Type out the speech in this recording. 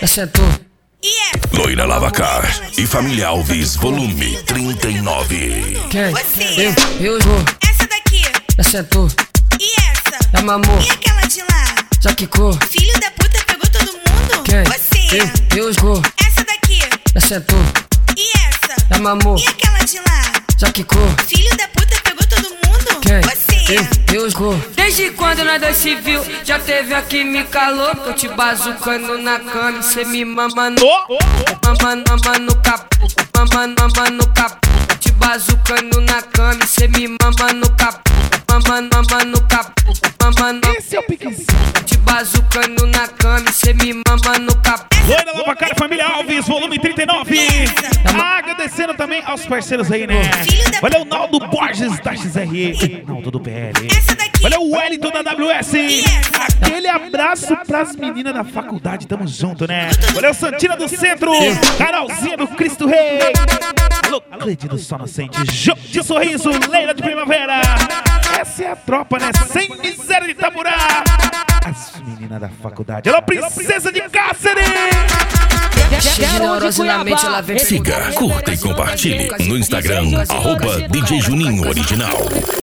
Acertou. Loira Lavacar e Família Alves, volume 39. Quem? Você. Eu vou. Essa daqui. Acertou. E essa? Já mamou. E aquela de lá? Já quicou. Filho da puta pegou todo mundo? Quem? Você. Eu vou. Essa daqui. Acertou. E essa? Já mamou. E aquela de lá? Já quicou. Filho da puta pegou todo mundo? Quem? Você. Eu vou. Desde quando nós dois se viu, já teve a química louca. Eu te bazucando na cama e cê me mamando. Mama no capô, mama no capô. Te bazucando na cama e cê me mama no capô. Mama no capô, mama no. Esse é o piquezinho. Te bazucando na cama e cê me mama no capô. Loira Lavacar e Família Alves, volume 39. Agradecendo também aos parceiros aí, né? Valeu o Naldo Borges da XRE, Naldo do PL. Essa daqui. Valeu o Wellington da WS. Aquele abraço pras meninas da faculdade, tamo junto, né? Valeu Santina do Centro, Carolzinha do Cristo Rei. Alô, Cleide do Sol Nascente, Jô de Sorriso, Leila de Primavera. Essa é a tropa, né? Sem miséria de Itaburá. As meninas da faculdade. Alô, Princesa de Cáceres. Generosamente ela vem. Siga, curta e compartilhe no Instagram, @DJ Juninho Original.